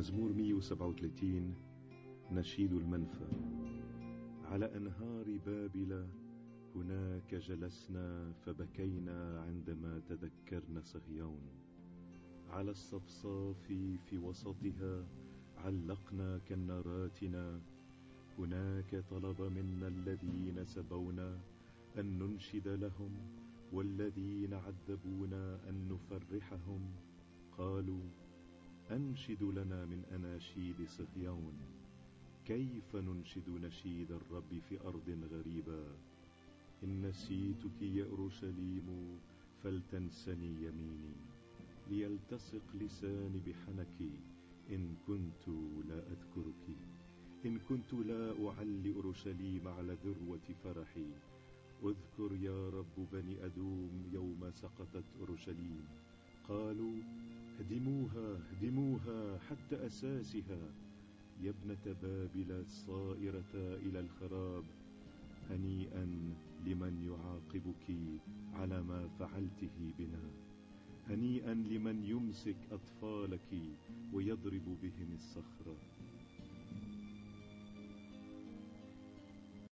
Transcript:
مزمور 137. نشيد المنفى. على أنهار بابل هناك جلسنا فبكينا عندما تذكرنا صهيون. على الصفصاف في وسطها علقنا كناراتنا. هناك طلب منا الذين سبونا أن ننشد لهم، والذين عذبونا أن نفرحهم. قالوا: أنشد لنا من أناشيد صهيون. كيف ننشد نشيد الرب في أرض غريبة؟ إن نسيتك يا أورشليم فلتنسني يميني، ليلتصق لساني بحنك إن كنت لا أذكرك. إن كنت لا أعلي أورشليم على ذروة فرحي. اذكر يا رب بني أدوم يوم سقطت أورشليم. قالوا: هدموها هدموها حتى أساسها. يا ابنة بابل الصائرة إلى الخراب، هنيئا لمن يعاقبك على ما فعلته بنا. هنيئا لمن يمسك أطفالك ويضرب بهم الصخرة.